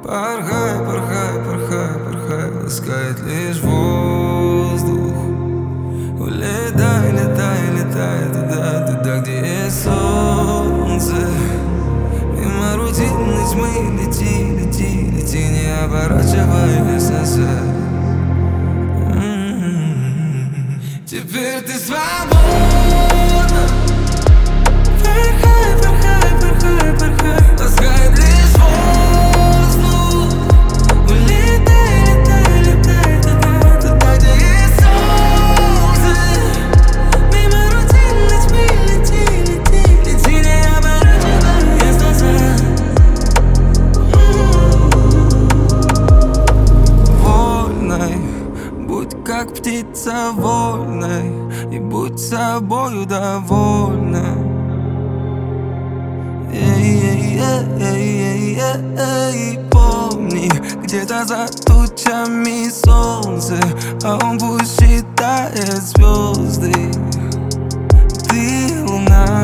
Порхай, порхай, порхай, порхай, ласкает лишь воздух. Улетай, летай, летай туда, туда, где есть солнце. Мимо рутинной тьмы лети, лети, лети, не оборачиваясь назад. Теперь ты свободна. Порхай, порхай, порхай, порхай, ласкает лишь воздух. Улетай, летай, летай туда, туда, где есть солнце. Мимо рутинной тьмы лети, лети, лети, не оборачиваясь назад. Вольной, будь как птица вольной, и будь собою довольна. Эй, помни, где-то за тучами солнце, а он пусть считает звезды. Ты луна,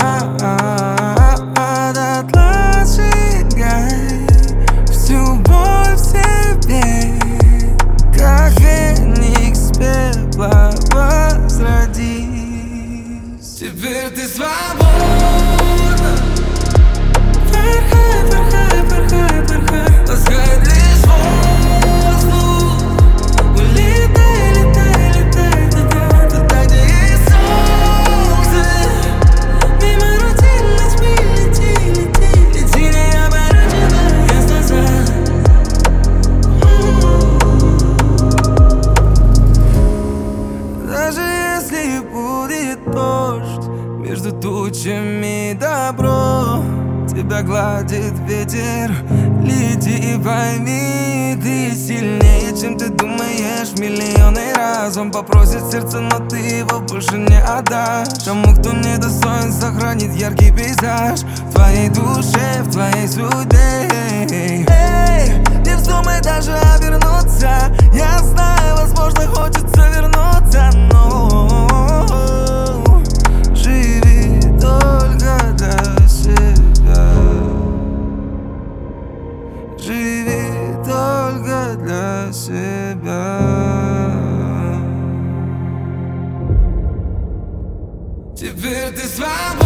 дотла сжигай всю боль в себе, как феникс пепла возродись. Теперь ты свободна. Порхай, порхай, порхай, порхай, ласкает лишь воздух. Улетай, летай, летай туда, туда, где есть солнце. Мимо рутинной тьмы лети, лети, лети, не оборачиваясь назад. Даже если будет дождь, между тучами добро тебя гладит ветер. Лети и пойми, ты сильнее, чем ты думаешь. Миллионы раз он попросит сердце, но ты его больше не отдашь. Тому, кто не достоин, сохранит яркий пейзаж в твоей душе, в твоей судьбе. Эй, не вздумай даже обернуться. Я знаю, возможно, хочется вернуться, но живи только для себя. Живи только для себя. Теперь ты свободна.